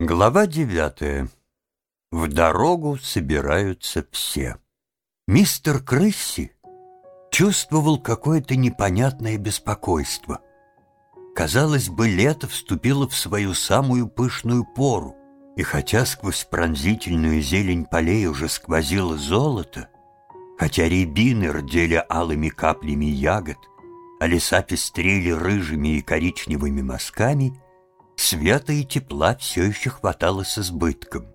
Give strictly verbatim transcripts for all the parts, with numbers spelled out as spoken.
Глава девятая. В дорогу собираются все. Мистер Крысси чувствовал какое-то непонятное беспокойство. Казалось бы, лето вступило в свою самую пышную пору, и хотя сквозь пронзительную зелень полей уже сквозило золото, хотя рябины рдели алыми каплями ягод, а леса пестрели рыжими и коричневыми мазками, света и тепла все еще хватало с избытком.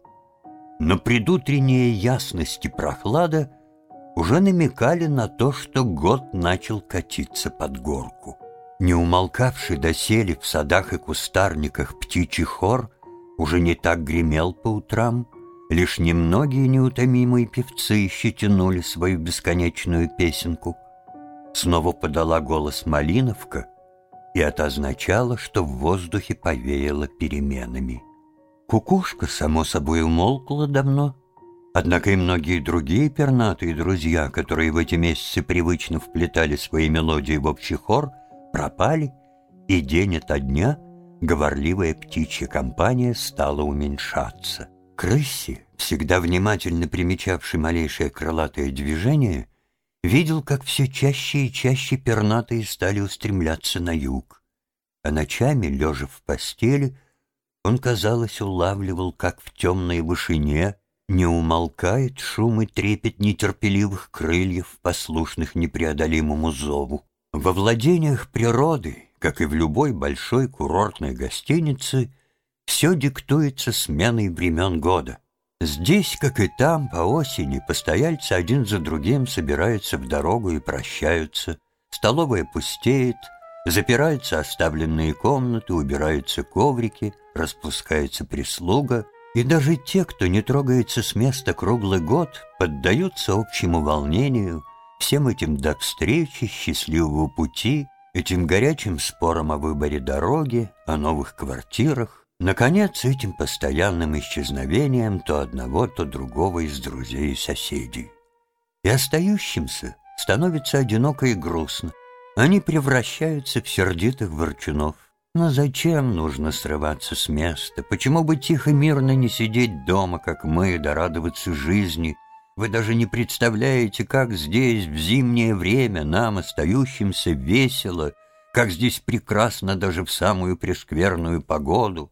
Но предутренняя ясность и прохлада уже намекали на то, что год начал катиться под горку. Не умолкавший доселе в садах и кустарниках птичий хор уже не так гремел по утрам, лишь немногие неутомимые певцы еще тянули свою бесконечную песенку. Снова подала голос малиновка, и это означало, что в воздухе повеяло переменами. Кукушка, само собой, умолкла давно, однако и многие другие пернатые друзья, которые в эти месяцы привычно вплетали свои мелодии в общий хор, пропали, и день ото дня говорливая птичья компания стала уменьшаться. Крысси, всегда внимательно примечавший малейшее крылатое движение, видел, как все чаще и чаще пернатые стали устремляться на юг. А ночами, лежа в постели, он, казалось, улавливал, как в темной вышине не умолкает шум и трепет нетерпеливых крыльев, послушных непреодолимому зову. Во владениях природы, как и в любой большой курортной гостинице, все диктуется сменой времен года. Здесь, как и там, по осени постояльцы один за другим собираются в дорогу и прощаются. Столовая пустеет, запираются оставленные комнаты, убираются коврики, распускается прислуга, и даже те, кто не трогается с места круглый год, поддаются общему волнению, всем этим до встречи, счастливого пути, этим горячим спорам о выборе дороги, о новых квартирах, наконец, этим постоянным исчезновением то одного, то другого из друзей и соседей. И остающимся становится одиноко и грустно. Они превращаются в сердитых ворчунов. Но зачем нужно срываться с места? Почему бы тихо мирно не сидеть дома, как мы, да радоваться жизни? Вы даже не представляете, как здесь в зимнее время нам, остающимся, весело, как здесь прекрасно даже в самую прескверную погоду.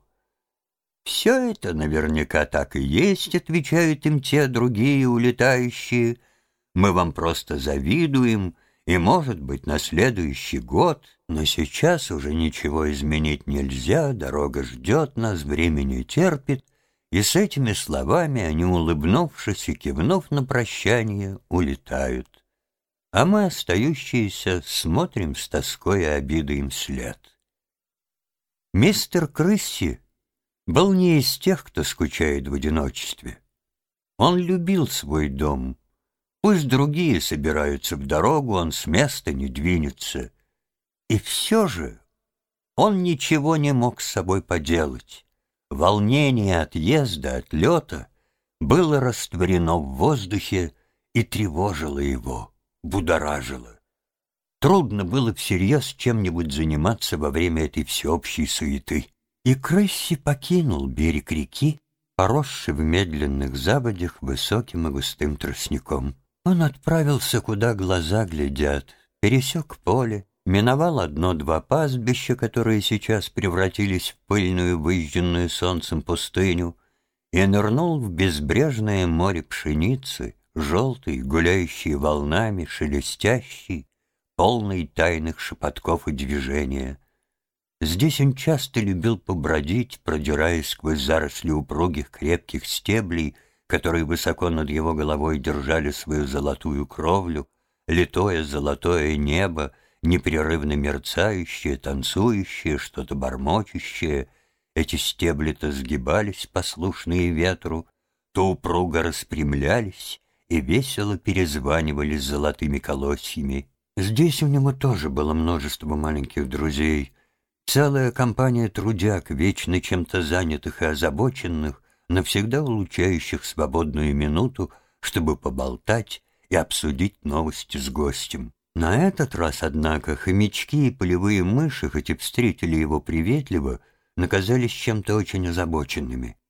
«Все это наверняка так и есть», — отвечают им те другие улетающие. «Мы вам просто завидуем, и, может быть, на следующий год, но сейчас уже ничего изменить нельзя, дорога ждет нас, время не терпит». И с этими словами они, улыбнувшись и кивнув на прощание, улетают. А мы, остающиеся, смотрим с тоской и обидой им вслед. Мистер Крысси был не из тех, кто скучает в одиночестве. Он любил свой дом. Пусть другие собираются в дорогу, он с места не двинется. И все же он ничего не мог с собой поделать. Волнение отъезда, отлета было растворено в воздухе и тревожило его, будоражило. Трудно было всерьез чем-нибудь заниматься во время этой всеобщей суеты. И Крысси покинул берег реки, поросший в медленных заводях высоким и густым тростником. Он отправился, куда глаза глядят, пересек поле, миновал одно-два пастбища, которые сейчас превратились в пыльную, выжженную солнцем пустыню, и нырнул в безбрежное море пшеницы, желтый, гуляющий волнами, шелестящий, полный тайных шепотков и движения. Здесь он часто любил побродить, продираясь сквозь заросли упругих крепких стеблей, которые высоко над его головой держали свою золотую кровлю, литое золотое небо, непрерывно мерцающее, танцующее, что-то бормочущее. Эти стебли то сгибались, послушные ветру, то упруго распрямлялись и весело перезванивали золотыми колосьями. Здесь у него тоже было множество маленьких друзей, целая компания трудяг, вечно чем-то занятых и озабоченных, навсегда улучшающих свободную минуту, чтобы поболтать и обсудить новости с гостем. На этот раз, однако, хомячки и полевые мыши, хоть и встретили его приветливо, наказались чем-то очень озабоченными.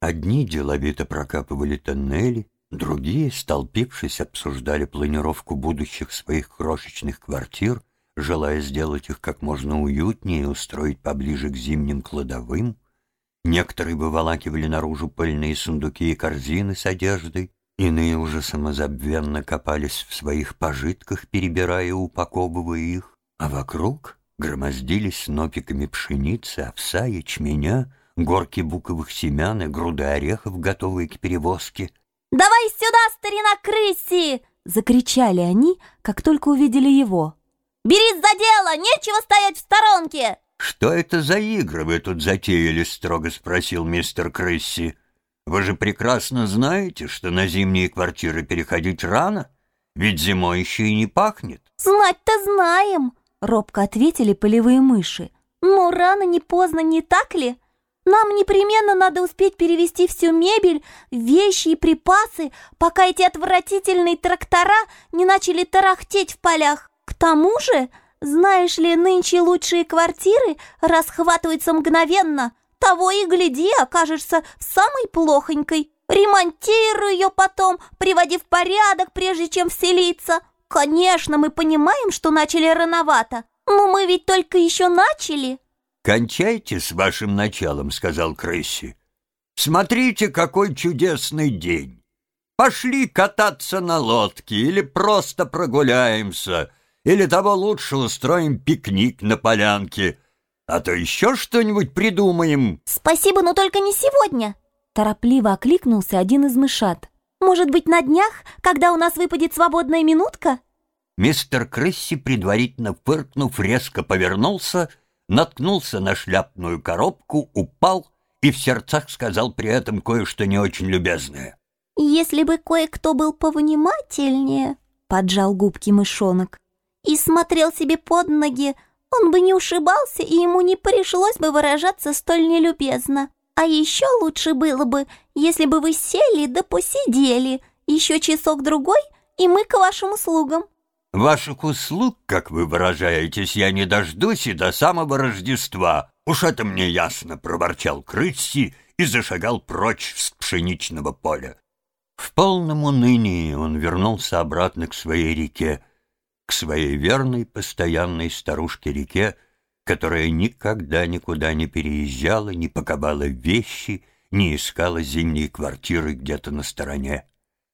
Одни деловито прокапывали тоннели, другие, столпившись, обсуждали планировку будущих своих крошечных квартир, желая сделать их как можно уютнее и устроить поближе к зимним кладовым. Некоторые выволакивали наружу пыльные сундуки и корзины с одеждой, иные уже самозабвенно копались в своих пожитках, перебирая и упаковывая их, а вокруг громоздились снопиками пшеницы, овса, ячменя, горки буковых семян и груды орехов, готовые к перевозке. «Давай сюда, старина Крысси!» — закричали они, как только увидели его. «Берись за дело! Нечего стоять в сторонке!» «Что это за игры вы тут затеяли?» — строго спросил мистер Крысси. «Вы же прекрасно знаете, что на зимние квартиры переходить рано, ведь зимой еще и не пахнет». «Знать-то знаем!» — робко ответили полевые мыши. «Но рано не поздно, не так ли? Нам непременно надо успеть перевезти всю мебель, вещи и припасы, пока эти отвратительные трактора не начали тарахтеть в полях. К тому же, знаешь ли, нынче лучшие квартиры расхватываются мгновенно. Того и гляди, окажешься в самой плохонькой. Ремонтируй ее потом, приводи в порядок, прежде чем вселиться. Конечно, мы понимаем, что начали рановато, но мы ведь только еще начали». «Кончайте с вашим началом», — сказал Крысси. «Смотрите, какой чудесный день. Пошли кататься на лодке или просто прогуляемся, или того лучше устроим пикник на полянке, а то еще что-нибудь придумаем». «Спасибо, но только не сегодня», — торопливо окликнулся один из мышат. «Может быть, на днях, когда у нас выпадет свободная минутка?» Мистер Крысси, предварительно фыркнув, резко повернулся, наткнулся на шляпную коробку, упал и в сердцах сказал при этом кое-что не очень любезное. «Если бы кое-кто был повнимательнее», — поджал губки мышонок, «и смотрел себе под ноги, он бы не ушибался, и ему не пришлось бы выражаться столь нелюбезно. А еще лучше было бы, если бы вы сели да посидели, еще часок-другой, и мы к вашим услугам». «Ваших услуг, как вы выражаетесь, я не дождусь и до самого Рождества. Уж это мне ясно», — проворчал Крысси и зашагал прочь с пшеничного поля. В полном унынии он вернулся обратно к своей реке, к своей верной, постоянной старушке-реке, которая никогда никуда не переезжала, не паковала вещи, не искала зимние квартиры где-то на стороне.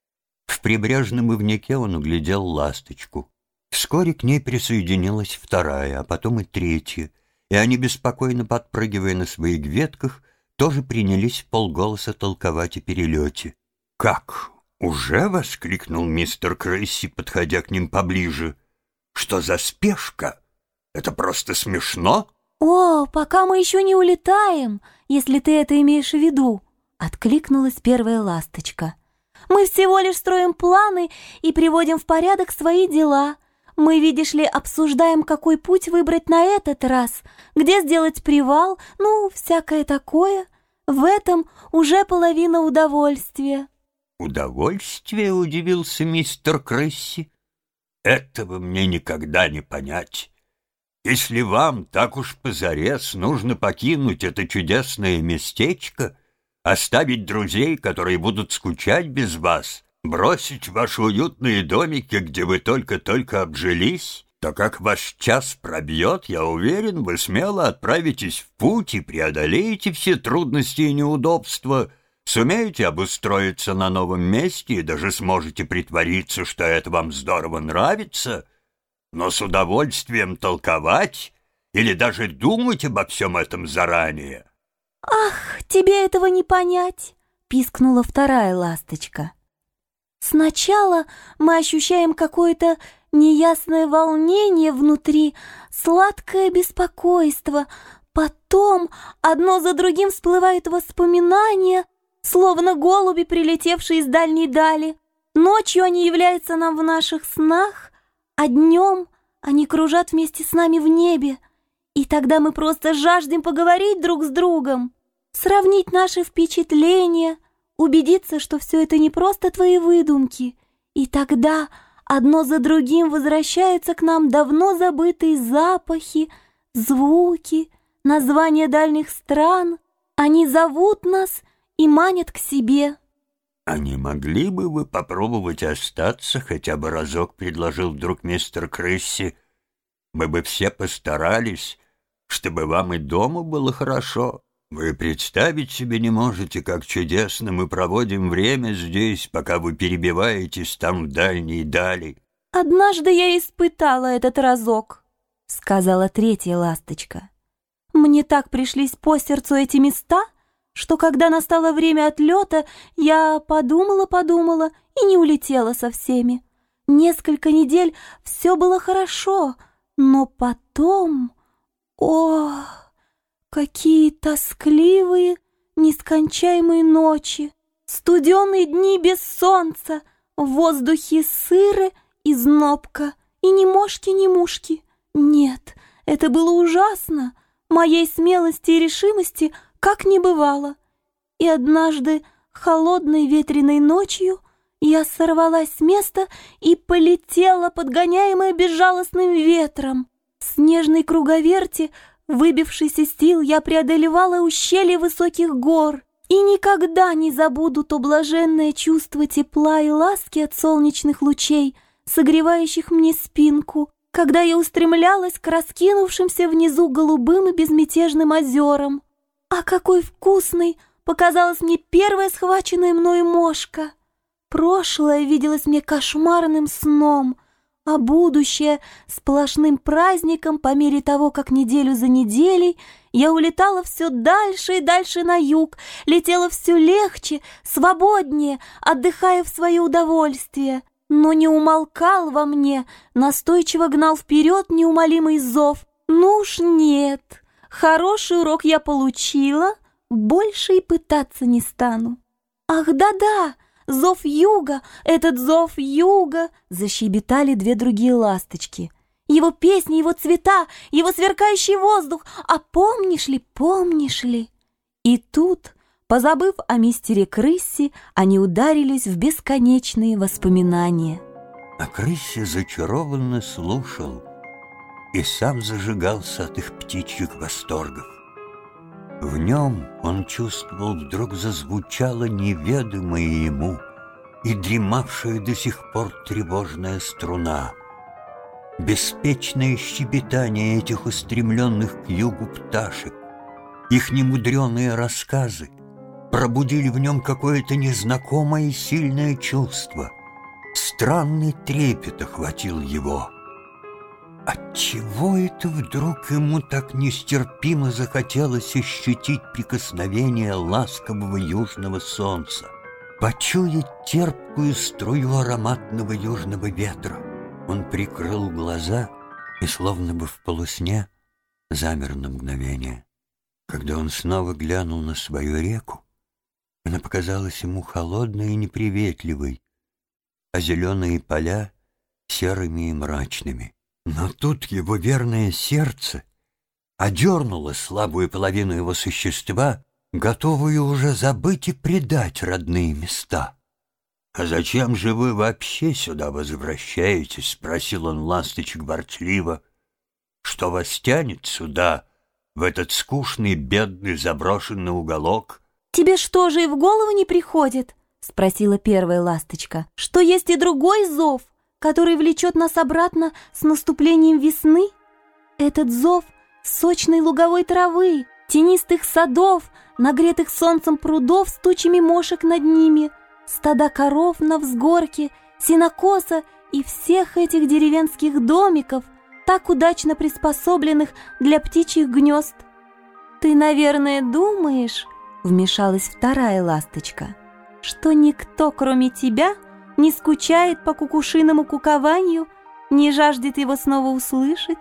В прибрежном ивняке он углядел ласточку. Вскоре к ней присоединилась вторая, а потом и третья, и они, беспокойно подпрыгивая на своих ветках, тоже принялись вполголоса толковать о перелете. «Как? Уже?» — воскликнул мистер Крысси, подходя к ним поближе. «Что за спешка? Это просто смешно!» «О, пока мы еще не улетаем, если ты это имеешь в виду», — откликнулась первая ласточка. «Мы всего лишь строим планы и приводим в порядок свои дела. Мы, видишь ли, обсуждаем, какой путь выбрать на этот раз, где сделать привал, ну, всякое такое. В этом уже половина удовольствия». «Удовольствие?» — удивился мистер Крысси. «Этого мне никогда не понять. Если вам так уж позарез нужно покинуть это чудесное местечко, оставить друзей, которые будут скучать без вас, бросить ваши уютные домики, где вы только-только обжились, то как ваш час пробьет, я уверен, вы смело отправитесь в путь и преодолеете все трудности и неудобства, сумеете обустроиться на новом месте и даже сможете притвориться, что это вам здорово нравится, но с удовольствием толковать или даже думать обо всем этом заранее». «Ах, тебе этого не понять!» — пискнула вторая ласточка. «Сначала мы ощущаем какое-то неясное волнение внутри, сладкое беспокойство. Потом одно за другим всплывают воспоминания, словно голуби, прилетевшие из дальней дали. Ночью они являются нам в наших снах, а днем они кружат вместе с нами в небе. И тогда мы просто жаждем поговорить друг с другом, сравнить наши впечатления, убедиться, что все это не просто твои выдумки. И тогда одно за другим возвращаются к нам давно забытые запахи, звуки, названия дальних стран. Они зовут нас, и манят к себе. «А не могли бы вы попробовать остаться хотя бы разок?» — предложил вдруг мистер Крысси. «Мы бы все постарались, чтобы вам и дома было хорошо. Вы представить себе не можете, как чудесно мы проводим время здесь, пока вы перебиваетесь там в дальней дали». «Однажды я испытала этот разок», — сказала третья ласточка. «Мне так пришлись по сердцу эти места, что когда настало время отлета, я подумала-подумала и не улетела со всеми. Несколько недель все было хорошо, но потом... О, какие тоскливые, нескончаемые ночи, студеные дни без солнца, в воздухе сыры и знобка, и ни мошки, ни мушки. Нет, это было ужасно, моей смелости и решимости как не бывало. И однажды холодной ветреной ночью я сорвалась с места и полетела, подгоняемая безжалостным ветром. В снежной круговерти, выбившись из сил, я преодолевала ущелья высоких гор. И никогда не забуду то блаженное чувство тепла и ласки от солнечных лучей, согревающих мне спинку, когда я устремлялась к раскинувшимся внизу голубым и безмятежным озерам. А какой вкусной показалась мне первая схваченная мною мошка! Прошлое виделось мне кошмарным сном, а будущее — сплошным праздником по мере того, как неделю за неделей я улетала все дальше и дальше на юг, летела все легче, свободнее, отдыхая в свое удовольствие. Но не умолкал во мне, настойчиво гнал вперед неумолимый зов. Ну уж нет, хороший урок я получила, больше и пытаться не стану. Ах, да-да, зов юга, этот зов юга, защебетали две другие ласточки. Его песни, его цвета, его сверкающий воздух. А помнишь ли, помнишь ли? И тут, позабыв о мистере Крысси, они ударились в бесконечные воспоминания. А Крысси зачарованно слушал и сам зажигался от их птичьих восторгов. В нем он чувствовал, вдруг зазвучала неведомая ему и дремавшая до сих пор тревожная струна. Беспечное щебетание этих устремленных к югу пташек, их немудреные рассказы пробудили в нем какое-то незнакомое и сильное чувство. Странный трепет охватил его. Отчего это вдруг ему так нестерпимо захотелось ощутить прикосновение ласкового южного солнца, почуять терпкую струю ароматного южного ветра? Он прикрыл глаза и, словно бы в полусне, замер на мгновение. Когда он снова глянул на свою реку, она показалась ему холодной и неприветливой, а зеленые поля — серыми и мрачными. Но тут его верное сердце одернуло слабую половину его существа, готовую уже забыть и предать родные места. «А зачем же вы вообще сюда возвращаетесь?» — спросил он ласточек ворчливо. «Что вас тянет сюда, в этот скучный, бедный, заброшенный уголок?» «Тебе что же и в голову не приходит?» — спросила первая ласточка. «Что есть и другой зов, который влечет нас обратно с наступлением весны? Этот зов сочной луговой травы, тенистых садов, нагретых солнцем прудов с тучами мошек над ними, стада коров на взгорке, сенокоса и всех этих деревенских домиков, так удачно приспособленных для птичьих гнезд. Ты, наверное, думаешь, — вмешалась вторая ласточка, — что никто, кроме тебя, не скучает по кукушиному кукованию, не жаждет его снова услышать?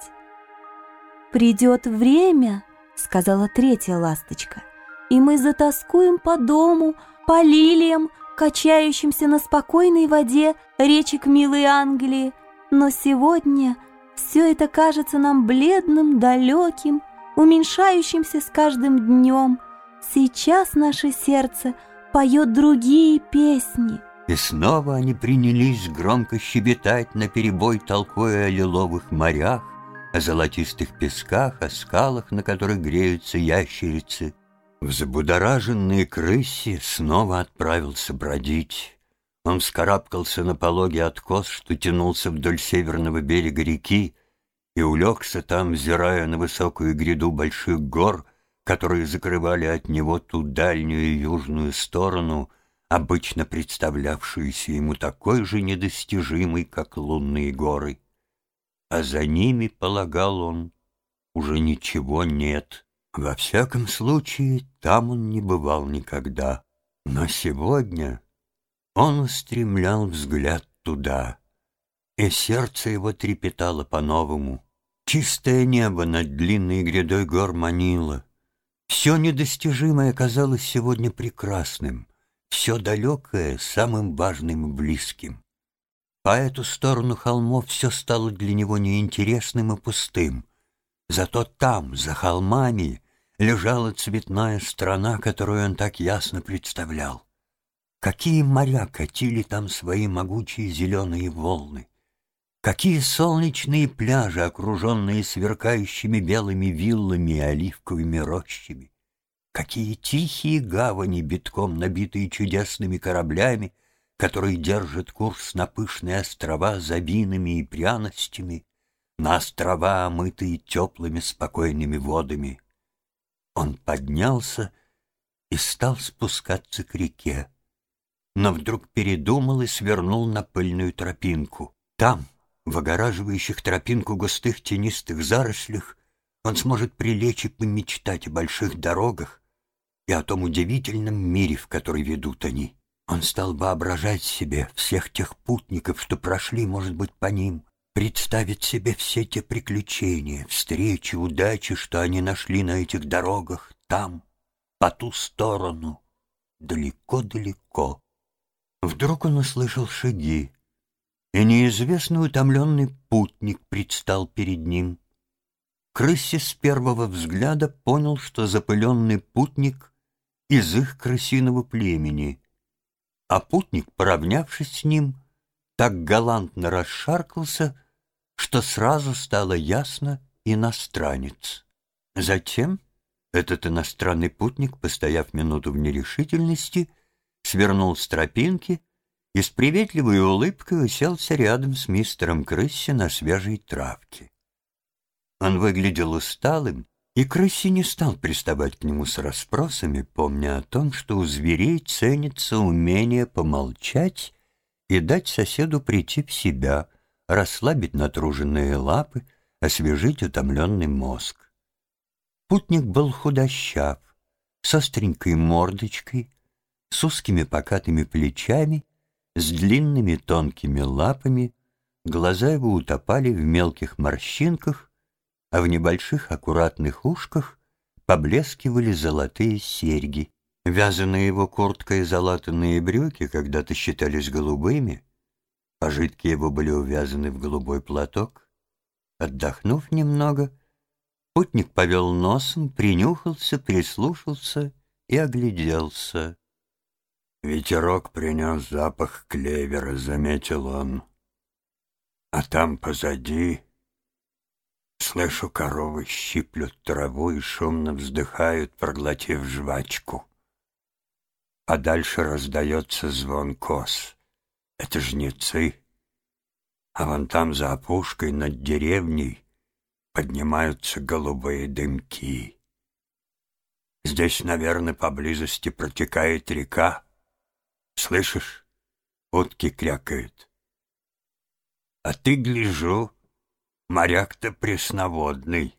«Придет время, — сказала третья ласточка, — и мы затоскуем по дому, по лилиям, качающимся на спокойной воде речек милой Англии. Но сегодня все это кажется нам бледным, далеким, уменьшающимся с каждым днем. Сейчас наше сердце поет другие песни». И снова они принялись громко щебетать наперебой, толкуя о лиловых морях, о золотистых песках, о скалах, на которых греются ящерицы. Взбудораженный крыси снова отправился бродить. Он вскарабкался на пологий откос, что тянулся вдоль северного берега реки, и улегся там, взирая на высокую гряду больших гор, которые закрывали от него ту дальнюю и южную сторону, обычно представлявшуюся ему такой же недостижимой, как лунные горы. А за ними, полагал он, уже ничего нет. Во всяком случае, там он не бывал никогда. Но сегодня он устремлял взгляд туда, и сердце его трепетало по-новому. Чистое небо над длинной грядой гор манило. Все недостижимое казалось сегодня прекрасным, все далекое — самым важным и близким. По эту сторону холмов все стало для него неинтересным и пустым. Зато там, за холмами, лежала цветная страна, которую он так ясно представлял. Какие моря катили там свои могучие зеленые волны! Какие солнечные пляжи, окруженные сверкающими белыми виллами и оливковыми рощами! Какие тихие гавани, битком набитые чудесными кораблями, которые держат курс на пышные острова за винами и пряностями, на острова, омытые теплыми спокойными водами! Он поднялся и стал спускаться к реке, но вдруг передумал и свернул на пыльную тропинку. Там, в огораживающих тропинку густых тенистых зарослях, он сможет прилечь и помечтать о больших дорогах и о том удивительном мире, в который ведут они. Он стал воображать себе всех тех путников, что прошли, может быть, по ним, представить себе все те приключения, встречи, удачи, что они нашли на этих дорогах, там, по ту сторону, далеко-далеко. Вдруг он услышал шаги, и неизвестный утомленный путник предстал перед ним. Крыси с первого взгляда понял, что запыленный путник из их крысиного племени, а путник, поравнявшись с ним, так галантно расшаркался, что сразу стало ясно — иностранец. Затем этот иностранный путник, постояв минуту в нерешительности, свернул с тропинки и с приветливой улыбкой уселся рядом с мистером Крысси на свежей травке. Он выглядел усталым, и Крысси не стал приставать к нему с расспросами, помня о том, что у зверей ценится умение помолчать и дать соседу прийти в себя, расслабить натруженные лапы, освежить утомленный мозг. Путник был худощав, с остренькой мордочкой, с узкими покатыми плечами, с длинными тонкими лапами, глаза его утопали в мелких морщинках, а в небольших аккуратных ушках поблескивали золотые серьги. Вязаная его куртка и залатанные брюки когда-то считались голубыми, пожитки его были увязаны в голубой платок. Отдохнув немного, путник повел носом, принюхался, прислушался и огляделся. «Ветерок принес запах клевера», — заметил он. «А там позади слышу, коровы щиплют траву и шумно вздыхают, проглотив жвачку. А дальше раздается звон коз. Это жнецы. А вон там за опушкой над деревней поднимаются голубые дымки. Здесь, наверное, поблизости протекает река. Слышишь? Утки крякают. А ты, гляжу, моряк-то пресноводный.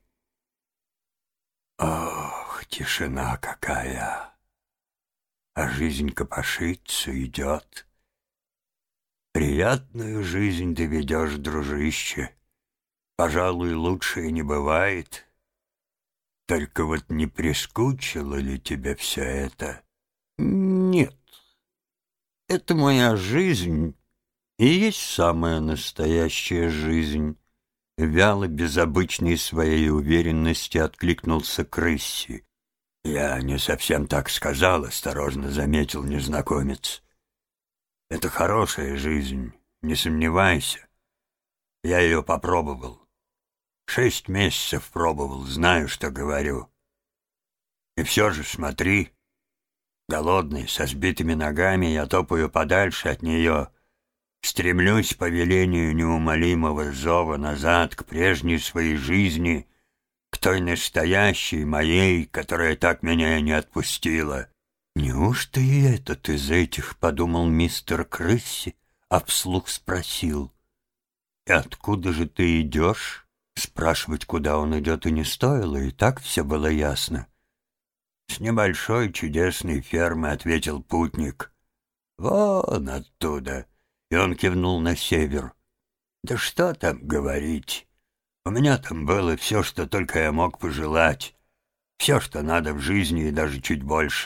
Ох, тишина какая! А жизнь копошится, идет. Приятную жизнь ты ведешь, дружище. Пожалуй, лучше и не бывает. Только вот не прискучило ли тебе все это? Нет. Это моя жизнь и есть самая настоящая жизнь. Вяло, без обычной своей уверенности, откликнулся Крысси. «Я не совсем так сказал», — осторожно заметил незнакомец. «Это хорошая жизнь, не сомневайся. Я ее попробовал. Шесть месяцев пробовал, знаю, что говорю. И все же смотри, голодный, со сбитыми ногами, я топаю подальше от нее, стремлюсь по велению неумолимого зова назад к прежней своей жизни, к той настоящей моей, которая так меня и не отпустила. «Неужто и этот из этих?» — подумал мистер Крысси, а вслух спросил. «И откуда же ты идешь?» Спрашивать, куда он идет, и не стоило, и так все было ясно. «С небольшой чудесной фермы», — ответил путник. «Вон оттуда», — и он кивнул на север. «Да что там говорить? У меня там было все, что только я мог пожелать, все, что надо в жизни, и даже чуть больше.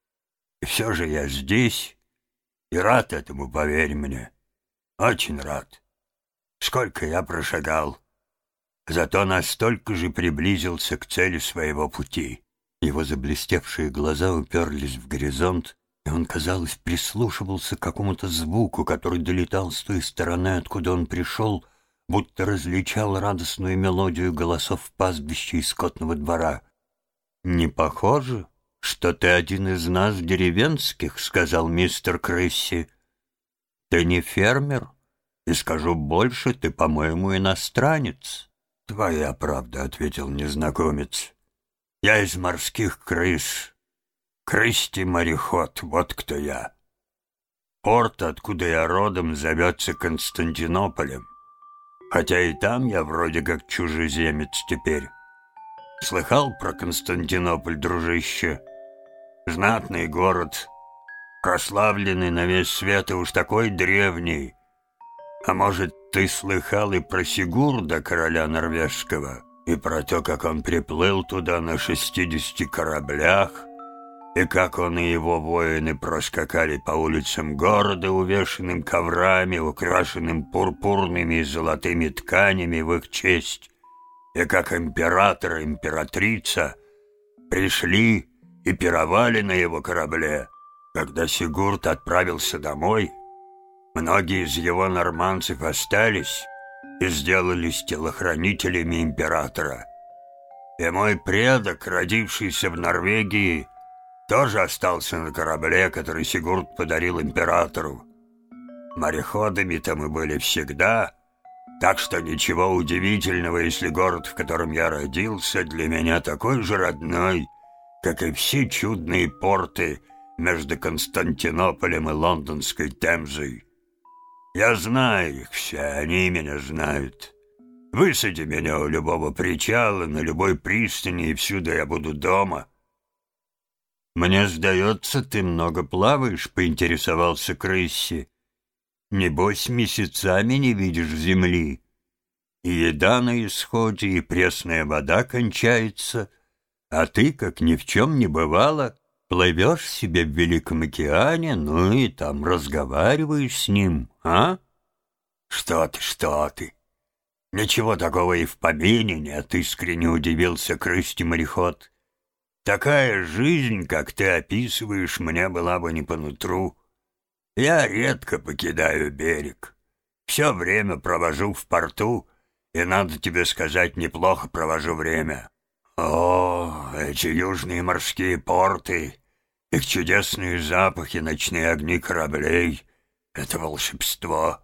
И все же я здесь, и рад этому, поверь мне. Очень рад. Сколько я прошагал, зато настолько же приблизился к цели своего пути». Его заблестевшие глаза уперлись в горизонт, и он, казалось, прислушивался к какому-то звуку, который долетал с той стороны, откуда он пришел, будто различал радостную мелодию голосов пастбища и скотного двора. «Не похоже, что ты один из нас деревенских», — сказал мистер Крысси. «Ты не фермер, и скажу больше, ты, по-моему, иностранец». «Твоя правда», — ответил незнакомец. «Я из морских крыс. Крысти-мореход, вот кто я. Порт, откуда я родом, зовется Константинополем, хотя и там я вроде как чужеземец теперь. Слыхал про Константинополь, дружище? Знатный город, прославленный на весь свет и уж такой древний. А может, ты слыхал и про Сигурда, короля норвежского, и про то, как он приплыл туда на шестидесяти кораблях, и как он и его воины проскакали по улицам города, увешанным коврами, украшенным пурпурными и золотыми тканями в их честь, и как император и императрица пришли и пировали на его корабле. Когда Сигурд отправился домой, многие из его норманцев остались и сделались телохранителями императора. И мой предок, родившийся в Норвегии, тоже остался на корабле, который Сигурд подарил императору. Мореходами-то мы были всегда, так что ничего удивительного, если город, в котором я родился, для меня такой же родной, как и все чудные порты между Константинополем и Лондонской Темзой. Я знаю их все, они меня знают. Высади меня у любого причала, на любой пристани, и всюду я буду дома». «Мне сдается, ты много плаваешь», — поинтересовался Крысси. «Небось, месяцами не видишь земли. И еда на исходе, и пресная вода кончается, а ты, как ни в чем не бывало, плывешь себе в Великом океане, ну и там разговариваешь с ним, а?» «Что ты, что ты? Ничего такого и в помине нет», — искренне удивился Крысти-мореход. «Такая жизнь, как ты описываешь, мне была бы не по нутру. Я редко покидаю берег. Все время провожу в порту, и, надо тебе сказать, неплохо провожу время. О, эти южные морские порты, их чудесные запахи, ночные огни кораблей — это волшебство».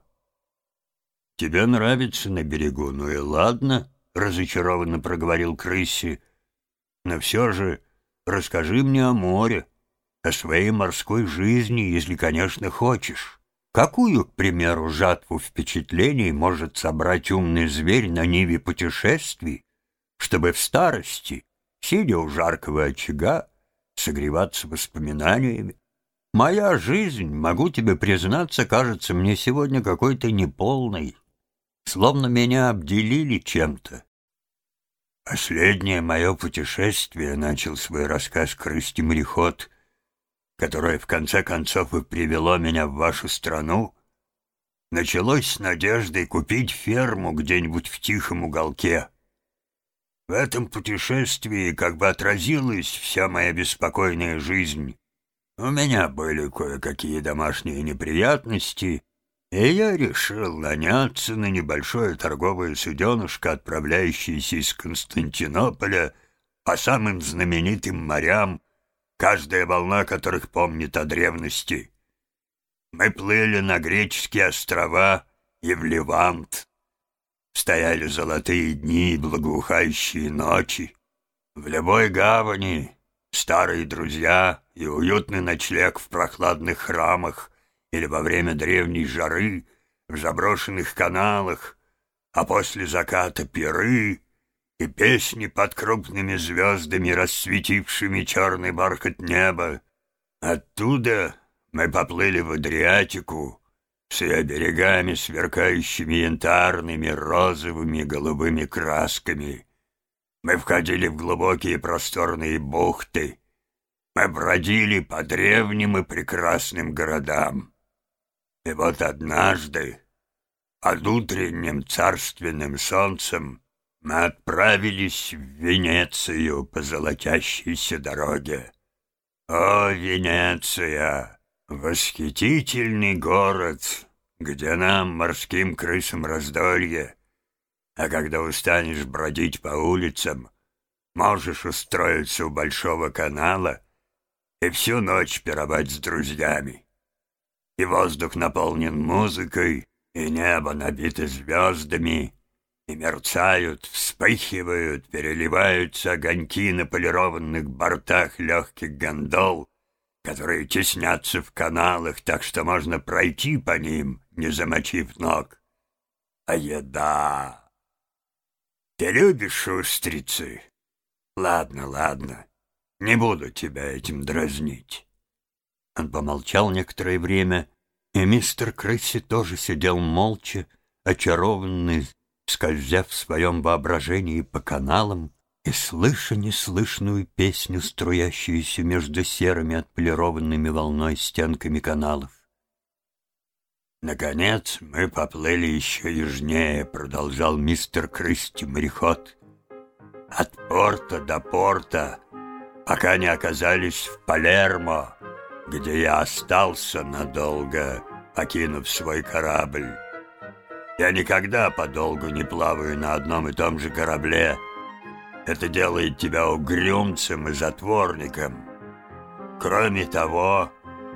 «Тебе нравится на берегу, ну и ладно», — разочарованно проговорил Крысси. «Но все же расскажи мне о море, о своей морской жизни, если, конечно, хочешь. Какую, к примеру, жатву впечатлений может собрать умный зверь на ниве путешествий, чтобы в старости, сидя у жаркого очага, согреваться воспоминаниями? Моя жизнь, могу тебе признаться, кажется мне сегодня какой-то неполной, словно меня обделили чем-то». «Последнее мое путешествие», — начал свой рассказ Крысти-мореход, «которое в конце концов и привело меня в вашу страну, началось с надеждой купить ферму где-нибудь в тихом уголке. В этом путешествии как бы отразилась вся моя беспокойная жизнь. У меня были кое-какие домашние неприятности, и я решил наняться на небольшое торговое суденышко, отправляющееся из Константинополя по самым знаменитым морям, каждая волна которых помнит о древности. Мы плыли на греческие острова и в Левант. Стояли золотые дни и благоухающие ночи. В любой гавани старые друзья и уютный ночлег в прохладных храмах или во время древней жары в заброшенных каналах, а после заката пиры и песни под крупными звездами, рассветившими черный бархат неба. Оттуда мы поплыли в Адриатику с ее берегами, сверкающими янтарными, розовыми, голубыми красками. Мы входили в глубокие просторные бухты. Мы бродили по древним и прекрасным городам. И вот однажды, под утренним царственным солнцем, мы отправились в Венецию по золотящейся дороге. О, Венеция! Восхитительный город, где нам, морским крысам, раздолье. А когда устанешь бродить по улицам, можешь устроиться у Большого канала и всю ночь пировать с друзьями. И воздух наполнен музыкой, и небо набито звездами, и мерцают, вспыхивают, переливаются огоньки на полированных бортах легких гондол, которые теснятся в каналах, так что можно пройти по ним, не замочив ног. А еда... Ты любишь устрицы? Ладно, ладно, не буду тебя этим дразнить. Он помолчал некоторое время, и мистер Крысси тоже сидел молча, очарованный, скользя в своем воображении по каналам и слыша неслышную песню, струящуюся между серыми отполированными волной стенками каналов. «Наконец мы поплыли еще южнее», — продолжал мистер Крысти-мореход. «От порта до порта, пока не оказались в Палермо, где я остался надолго, покинув свой корабль. Я никогда подолгу не плаваю на одном и том же корабле. Это делает тебя угрюмцем и затворником. Кроме того,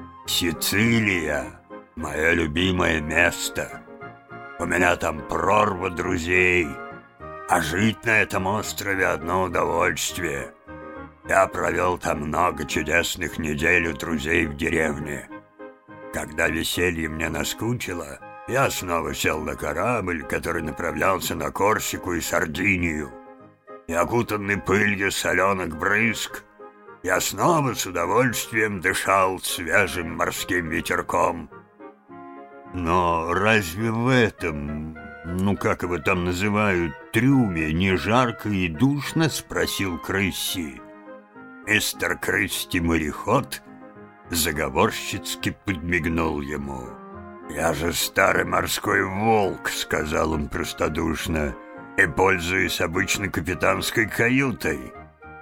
Сицилия — мое любимое место. У меня там прорва друзей, а жить на этом острове одно удовольствие. Я провел там много чудесных недель у друзей в деревне. Когда веселье мне наскучило, я снова сел на корабль, который направлялся на Корсику и Сардинию. И окутанный пылью соленых брызг, я снова с удовольствием дышал свежим морским ветерком. Но разве в этом, ну как его там называют, трюме, не жарко и душно? — спросил Крысси. Мистер Крысти-мореход заговорщицки подмигнул ему. «Я же старый морской волк», — сказал он простодушно, — «и пользуюсь обычно капитанской каютой».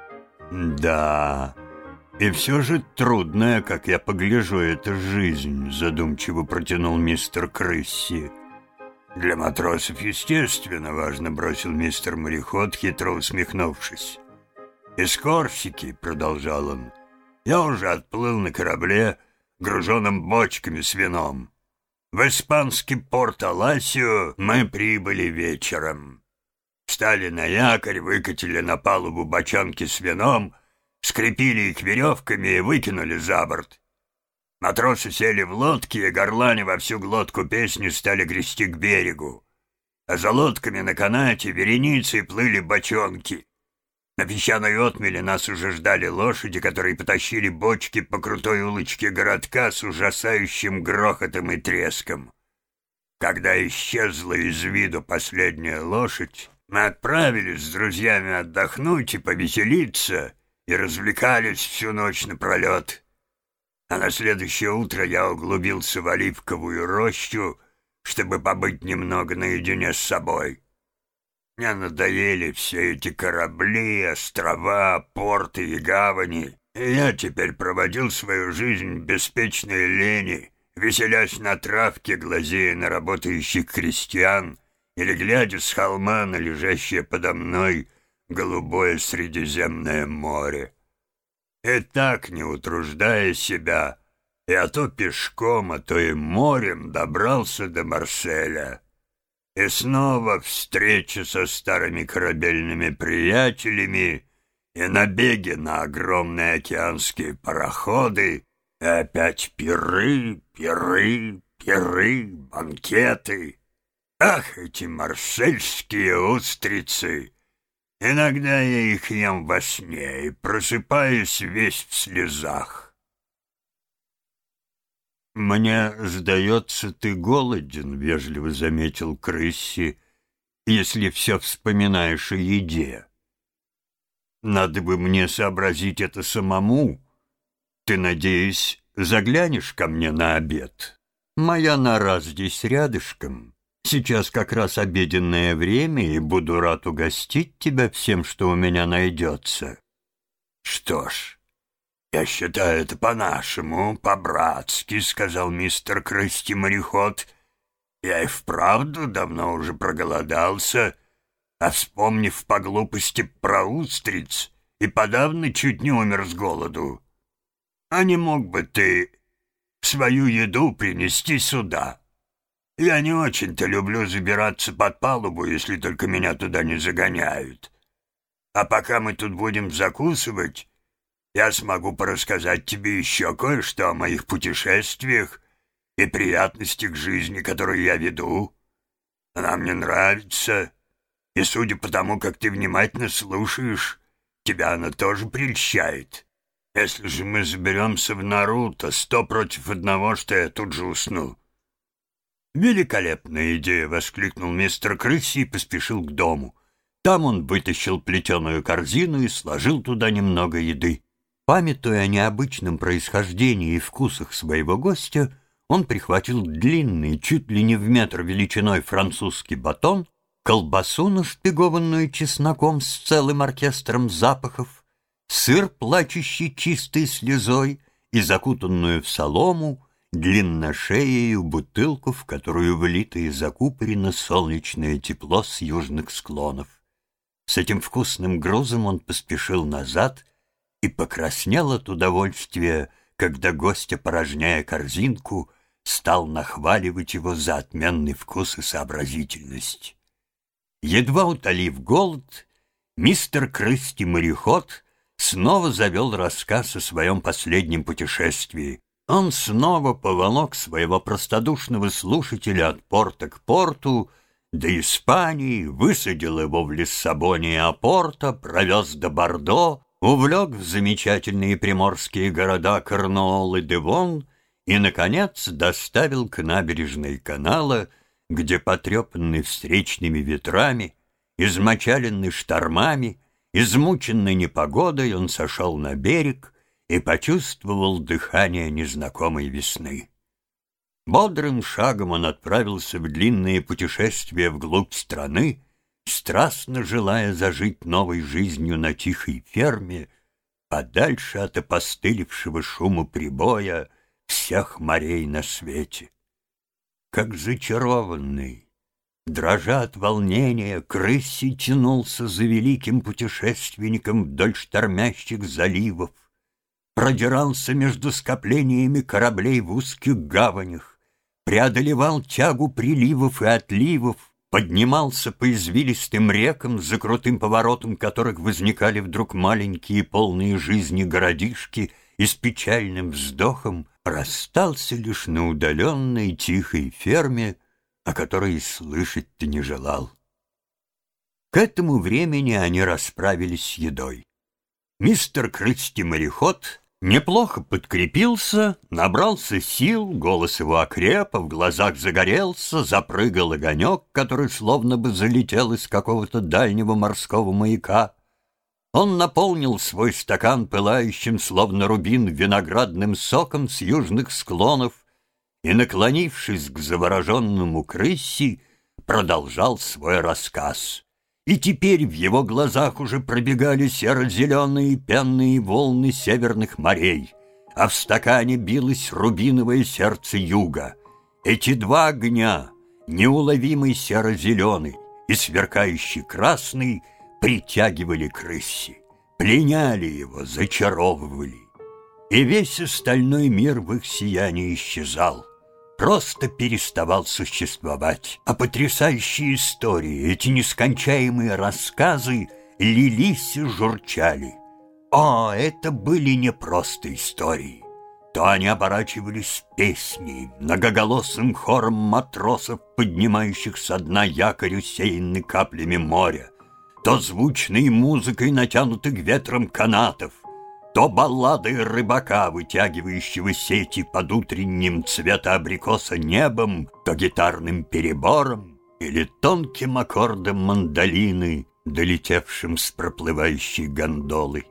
«Да, и все же трудная, как я погляжу, эта жизнь», — задумчиво протянул мистер Крысси. «Для матросов, естественно, важно», — бросил мистер Мореход, хитро усмехнувшись. «Из Корсики», — продолжал он, — «я уже отплыл на корабле, груженном бочками с вином. В испанский порт Аласио мы прибыли вечером. Стали на якорь, выкатили на палубу бочонки с вином, скрепили их веревками и выкинули за борт. Матросы сели в лодки и, горланя во всю глотку песни, стали грести к берегу. А за лодками на канате вереницей плыли бочонки. На песчаной отмели нас уже ждали лошади, которые потащили бочки по крутой улочке городка с ужасающим грохотом и треском. Когда исчезла из виду последняя лошадь, мы отправились с друзьями отдохнуть и повеселиться, и развлекались всю ночь напролет. А на следующее утро я углубился в оливковую рощу, чтобы побыть немного наедине с собой. Мне надоели все эти корабли, острова, порты и гавани, и я теперь проводил свою жизнь в беспечной лени, веселясь на травке, глазея на работающих крестьян, или глядя с холма на лежащее подо мной голубое Средиземное море. И так, не утруждая себя, я то пешком, а то и морем добрался до Марселя. И снова встреча со старыми корабельными приятелями, и набеги на огромные океанские пароходы, и опять пиры, пиры, пиры, банкеты. Ах, эти марсельские устрицы! Иногда я их ем во сне и просыпаюсь весь в слезах. «Мне сдается, ты голоден», — вежливо заметил Крысси, «если все вспоминаешь о еде. Надо бы мне сообразить это самому. Ты, надеюсь, заглянешь ко мне на обед? Моя нора здесь рядышком. Сейчас как раз обеденное время, и буду рад угостить тебя всем, что у меня найдется». «Что ж, я считаю это по-нашему, по-братски», — сказал мистер Крысти-мореход. «Я и вправду давно уже проголодался, а, вспомнив по глупости про устриц, и подавно чуть не умер с голоду. А не мог бы ты свою еду принести сюда? Я не очень-то люблю забираться под палубу, если только меня туда не загоняют. А пока мы тут будем закусывать, я смогу порассказать тебе еще кое-что о моих путешествиях и приятностях жизни, которую я веду. Она мне нравится, и, судя по тому, как ты внимательно слушаешь, тебя она тоже прельщает. Если же мы заберемся в нору, то сто против одного, что я тут же усну». «Великолепная идея!» — воскликнул мистер Крысси и поспешил к дому. Там он вытащил плетеную корзину и сложил туда немного еды. Памятуя о необычном происхождении и вкусах своего гостя, он прихватил длинный, чуть ли не в метр величиной французский батон, колбасу, нашпигованную чесноком с целым оркестром запахов, сыр, плачущий чистой слезой, и закутанную в солому, длинношеею бутылку, в которую влито и закупорено солнечное тепло с южных склонов. С этим вкусным грузом он поспешил назад и покраснел от удовольствия, когда гость, опорожняя корзинку, стал нахваливать его за отменный вкус и сообразительность. Едва утолив голод, мистер Крысти-мореход снова завел рассказ о своем последнем путешествии. Он снова поволок своего простодушного слушателя от порта к порту, до Испании, высадил его в Лиссабоне и Апорто, провез до Бордо, увлек в замечательные приморские города Корнуолл и Девон и, наконец, доставил к набережной канала, где, потрепанный встречными ветрами, измочаленный штормами, измученный непогодой, он сошел на берег и почувствовал дыхание незнакомой весны. Бодрым шагом он отправился в длинные путешествия вглубь страны, страстно желая зажить новой жизнью на тихой ферме, подальше от опостылевшего шума прибоя всех морей на свете. Как зачарованный, дрожа от волнения, Крысси тянулся за великим путешественником вдоль штормящих заливов, продирался между скоплениями кораблей в узких гаванях, преодолевал тягу приливов и отливов, поднимался по извилистым рекам, за крутым поворотом которых возникали вдруг маленькие полные жизни городишки, и с печальным вздохом расстался лишь на удаленной тихой ферме, о которой и слышать-то не желал. К этому времени они расправились с едой. Мистер Крысти-мореход неплохо подкрепился, набрался сил, голос его окреп, а в глазах загорелся, запрыгал огонек, который словно бы залетел из какого-то дальнего морского маяка. Он наполнил свой стакан пылающим, словно рубин, виноградным соком с южных склонов и, наклонившись к завороженному Крысси, продолжал свой рассказ. И теперь в его глазах уже пробегали серо-зеленые пенные волны северных морей, а в стакане билось рубиновое сердце юга. Эти два огня, неуловимый серо-зеленый и сверкающий красный, притягивали к рыси, пленяли его, зачаровывали. И весь остальной мир в их сиянии исчезал, просто переставал существовать. А потрясающие истории, эти нескончаемые рассказы лились и журчали. О, это были не просто истории. То они оборачивались песней, многоголосым хором матросов, поднимающих со дна якорь, усеянный каплями моря, то звучной музыкой натянутых ветром канатов, то балладой рыбака, вытягивающего сети под утренним цвета абрикоса небом, то гитарным перебором или тонким аккордом мандолины, долетевшим с проплывающей гондолы.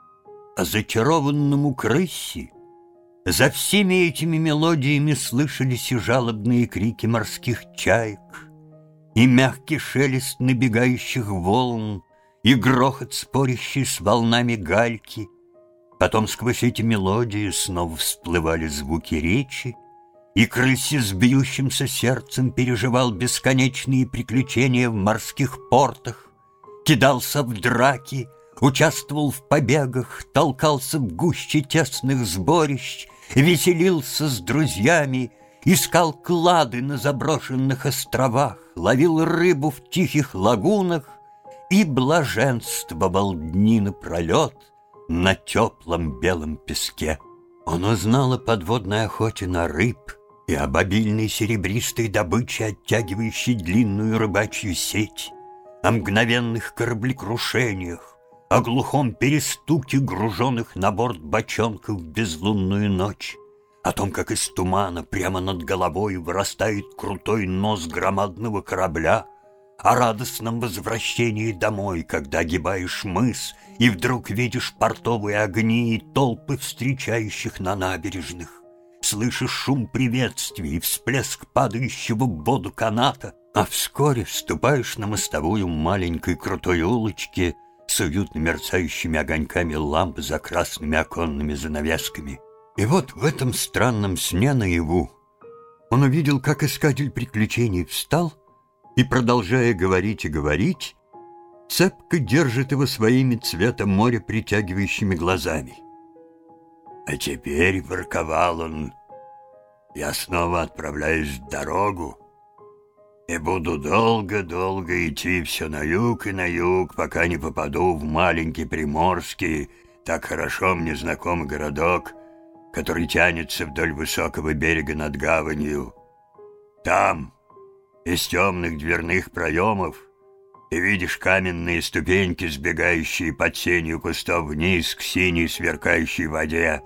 А зачарованному крысе за всеми этими мелодиями слышались и жалобные крики морских чаек, и мягкий шелест набегающих волн, и грохот, спорящий с волнами гальки. Потом сквозь эти мелодии снова всплывали звуки речи, и крысе с бьющимся сердцем переживал бесконечные приключения в морских портах, кидался в драки, участвовал в побегах, толкался в гуще тесных сборищ, веселился с друзьями, искал клады на заброшенных островах, ловил рыбу в тихих лагунах и блаженствовал дни напролет на теплом белом песке. Он узнал о подводной охоте на рыб и об обильной серебристой добыче, оттягивающей длинную рыбачью сеть, о мгновенных кораблекрушениях, о глухом перестуке груженных на борт бочонков в безлунную ночь, о том, как из тумана прямо над головой вырастает крутой нос громадного корабля, о радостном возвращении домой, когда огибаешь мыс и вдруг видишь портовые огни и толпы встречающих на набережных, слышишь шум приветствий и всплеск падающего в воду каната, а вскоре вступаешь на мостовую маленькой крутой улочки с уютно мерцающими огоньками ламп за красными оконными занавесками. И вот в этом странном сне наяву он увидел, как искатель приключений встал и, продолжая говорить и говорить, цепко держит его своими цветом моря притягивающими глазами. «А теперь, — ворковал он, — я снова отправляюсь в дорогу и буду долго-долго идти все на юг и на юг, пока не попаду в маленький приморский, так хорошо мне знакомый городок, который тянется вдоль высокого берега над гаванью. Там, из темных дверных проемов, ты видишь каменные ступеньки, сбегающие под сенью кустов вниз к синей сверкающей воде,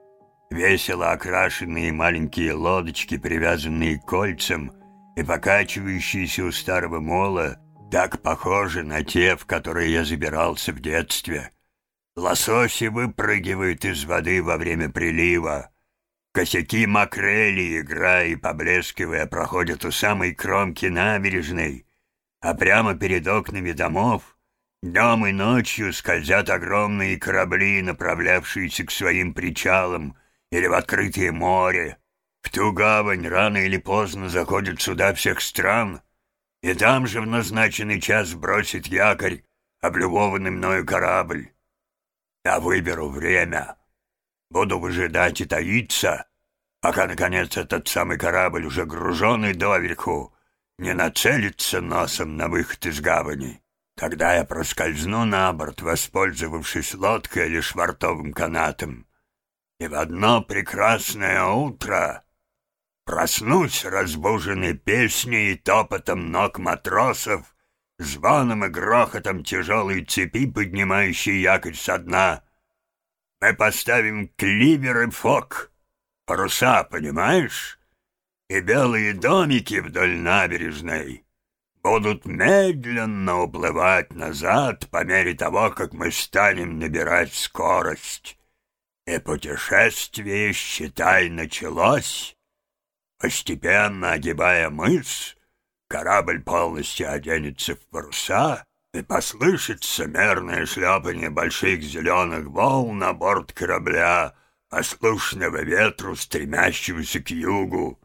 весело окрашенные маленькие лодочки, привязанные к кольцам и покачивающиеся у старого мола, так похожи на те, в которые я забирался в детстве. Лососи выпрыгивают из воды во время прилива. Косяки макрели, играя и поблескивая, проходят у самой кромки набережной, а прямо перед окнами домов днем и ночью скользят огромные корабли, направлявшиеся к своим причалам или в открытое море. В ту гавань рано или поздно заходят суда всех стран, и там же в назначенный час бросит якорь облюбованный мною корабль. Я выберу время, буду выжидать и таиться, пока, наконец, этот самый корабль, уже груженный доверху, не нацелится носом на выход из гавани. Тогда я проскользну на борт, воспользовавшись лодкой или швартовым канатом, и в одно прекрасное утро проснусь, разбуженный песней и топотом ног матросов, звоном и грохотом тяжелой цепи, поднимающей якорь со дна. Мы поставим кливер и фок, паруса, понимаешь? И белые домики вдоль набережной будут медленно уплывать назад по мере того, как мы станем набирать скорость. И путешествие, считай, началось. Постепенно огибая мыс, корабль полностью оденется в паруса, и послышится мерное шлепанье больших зеленых волн на борт корабля, послушного ветру, стремящегося к югу.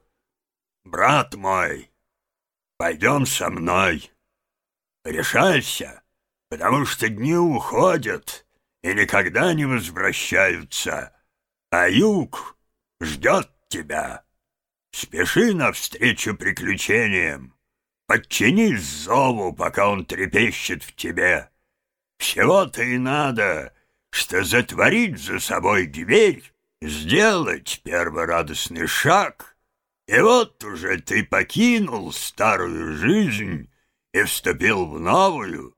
Брат мой, пойдем со мной. Решайся, потому что дни уходят и никогда не возвращаются, а юг ждет тебя. Спеши навстречу приключениям, подчинись зову, пока он трепещет в тебе. Всего-то и надо, что затворить за собой дверь, сделать первый радостный шаг, и вот уже ты покинул старую жизнь и вступил в новую.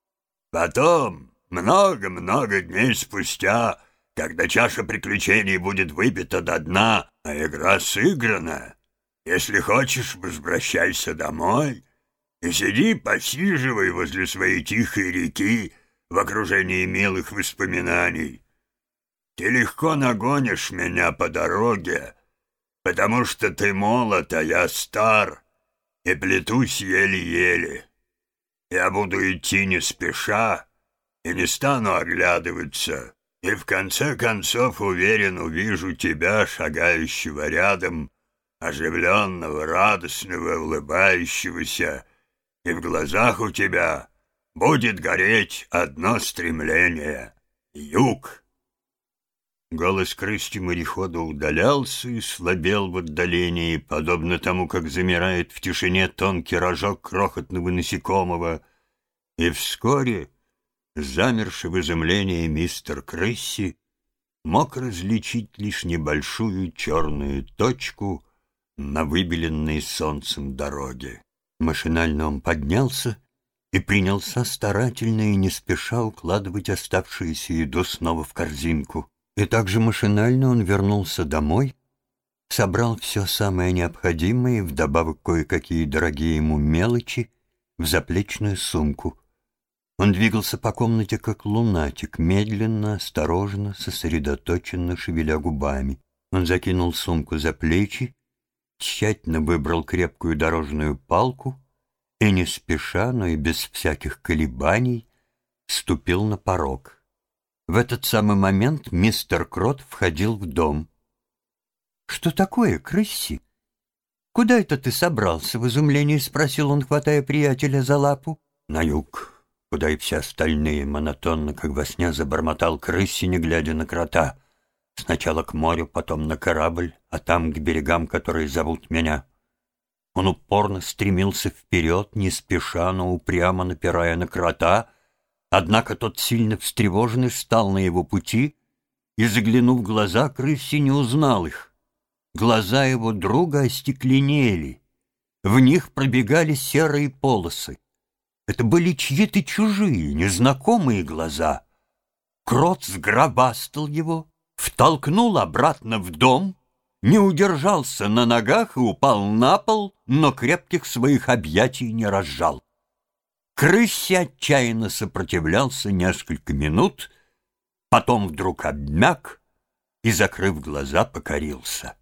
Потом, много-много дней спустя, когда чаша приключений будет выпита до дна, а игра сыграна, если хочешь, возвращайся домой и сиди, посиживай возле своей тихой реки в окружении милых воспоминаний. Ты легко нагонишь меня по дороге, потому что ты молод, а я стар, и плетусь еле-еле. Я буду идти не спеша и не стану оглядываться, и в конце концов, уверен, увижу тебя, шагающего рядом, оживленного, радостного, улыбающегося, и в глазах у тебя будет гореть одно стремление — юг. Голос крысти-морехода удалялся и слабел в отдалении, подобно тому, как замирает в тишине тонкий рожок крохотного насекомого, и вскоре замерший в изумлении мистер Крысси мог различить лишь небольшую черную точку на выбеленной солнцем дороге. Машинально он поднялся и принялся старательно и не спеша укладывать оставшуюся еду снова в корзинку. И также машинально он вернулся домой, собрал все самое необходимое, вдобавок кое-какие дорогие ему мелочи, в заплечную сумку. Он двигался по комнате как лунатик, медленно, осторожно, сосредоточенно шевеля губами. Он закинул сумку за плечи, тщательно выбрал крепкую дорожную палку и не спеша, но и без всяких колебаний, ступил на порог. В этот самый момент мистер Крот входил в дом. «Что такое, Крысси? Куда это ты собрался?» — в изумлении спросил он, хватая приятеля за лапу. «На юг, куда и все остальные», — монотонно, как во сне, забормотал Крысси, не глядя на Крота. «Сначала к морю, потом на корабль, а там к берегам, которые зовут меня». Он упорно стремился вперед, не спеша, но упрямо напирая на Крота. Однако тот, сильно встревоженный, встал на его пути и, заглянув в глаза, Крысси не узнал их. Глаза его друга остекленели, в них пробегали серые полосы. Это были чьи-то чужие, незнакомые глаза. Крот сгробастал его, втолкнул обратно в дом, не удержался на ногах и упал на пол, но крепких своих объятий не разжал. Крысси отчаянно сопротивлялся несколько минут, потом вдруг обмяк и, закрыв глаза, покорился.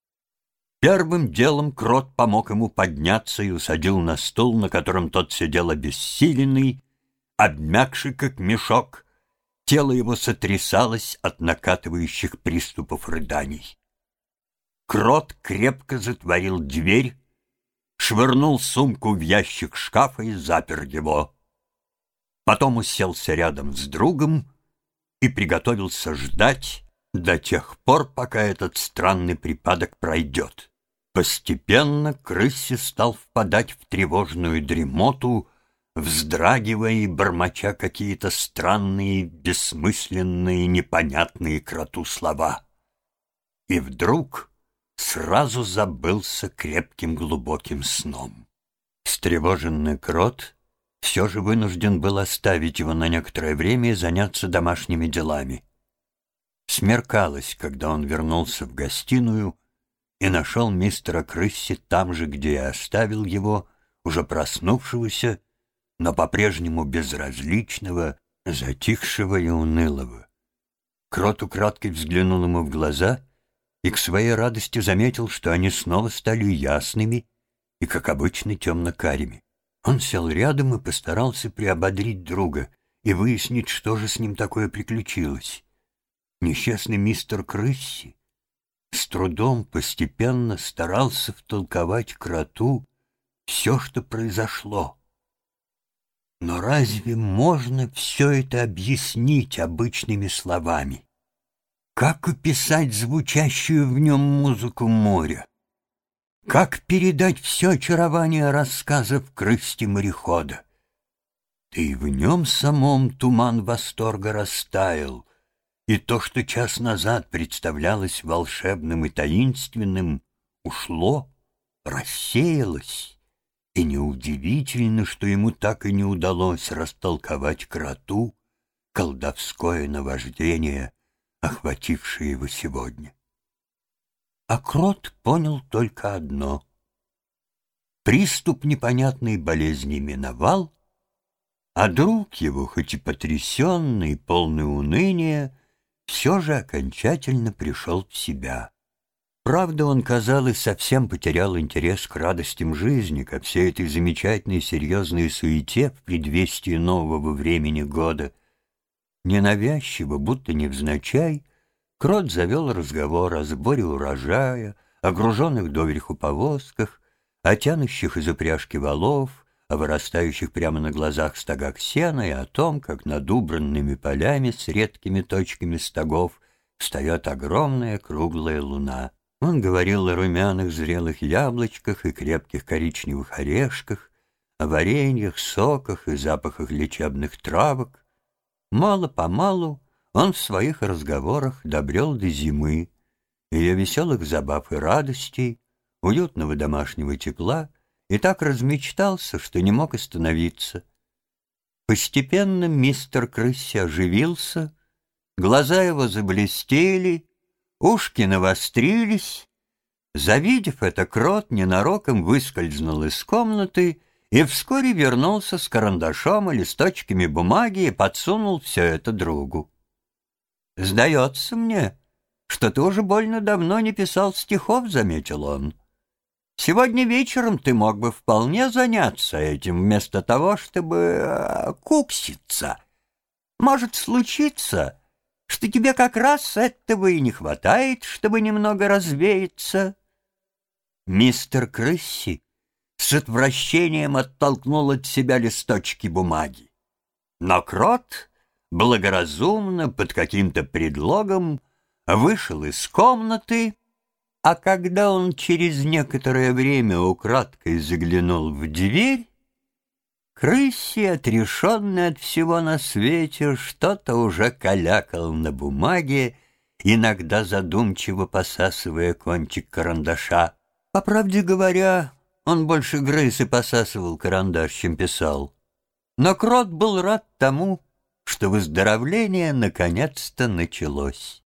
Первым делом Крот помог ему подняться и усадил на стул, на котором тот сидел обессиленный, обмякший, как мешок. Тело его сотрясалось от накатывающих приступов рыданий. Крот крепко затворил дверь, швырнул сумку в ящик шкафа и запер его. Потом уселся рядом с другом и приготовился ждать до тех пор, пока этот странный припадок пройдет. Постепенно Крысси стал впадать в тревожную дремоту, вздрагивая и бормоча какие-то странные, бессмысленные, непонятные Кроту слова. И вдруг сразу забылся крепким глубоким сном. Встревоженный Крот все же вынужден был оставить его на некоторое время и заняться домашними делами. Смеркалось, когда он вернулся в гостиную и нашел мистера Крысси там же, где и оставил его, уже проснувшегося, но по-прежнему безразличного, затихшего и унылого. Крот украдкой взглянул ему в глаза и к своей радости заметил, что они снова стали ясными и, как обычно, темно-карими. Он сел рядом и постарался приободрить друга и выяснить, что же с ним такое приключилось. Несчастный мистер Крысси с трудом постепенно старался втолковать Кроту все, что произошло. Но разве можно все это объяснить обычными словами? Как описать звучащую в нем музыку моря? Как передать все очарование рассказов крысти-морехода? Да и в нем самом туман восторга растаял, и то, что час назад представлялось волшебным и таинственным, ушло, рассеялось, и неудивительно, что ему так и не удалось растолковать кроту колдовское наваждение, охватившее его сегодня. А крот понял только одно: приступ непонятной болезни миновал, а друг его, хоть и потрясенный, полный уныния, все же окончательно пришел в себя. Правда, он, казалось, совсем потерял интерес к радостям жизни, ко всей этой замечательной серьезной суете в предвестии нового времени года. Ненавязчиво, будто невзначай, крот завел разговор о сборе урожая, о груженных доверху повозках, о тянущих из упряжки валов, о вырастающих прямо на глазах стогах сена и о том, как над убранными полями с редкими точками стогов встает огромная круглая луна. Он говорил о румяных зрелых яблочках и крепких коричневых орешках, о вареньях, соках и запахах лечебных травок. Мало-помалу он в своих разговорах добрел до зимы, ее веселых забав и радостей, уютного домашнего тепла, и так размечтался, что не мог остановиться. Постепенно мистер Крысси оживился, глаза его заблестели, ушки навострились. Завидев это, крот ненароком выскользнул из комнаты и вскоре вернулся с карандашом и листочками бумаги и подсунул все это другу. «Сдается мне, что ты уже больно давно не писал стихов», — заметил он. «Сегодня вечером ты мог бы вполне заняться этим, вместо того, чтобы э, кукситься. Может случиться, что тебе как раз этого и не хватает, чтобы немного развеяться». Мистер Крысси с отвращением оттолкнул от себя листочки бумаги. Но крот благоразумно под каким-то предлогом вышел из комнаты, а когда он через некоторое время украдкой заглянул в дверь, Крысси, отрешенный от всего на свете, что-то уже калякал на бумаге, иногда задумчиво посасывая кончик карандаша. По правде говоря, он больше грыз и посасывал карандаш, чем писал. Но крот был рад тому, что выздоровление наконец-то началось.